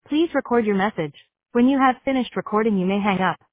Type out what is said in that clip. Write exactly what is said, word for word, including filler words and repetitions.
Please record your message. When you have finished recording, you may hang up.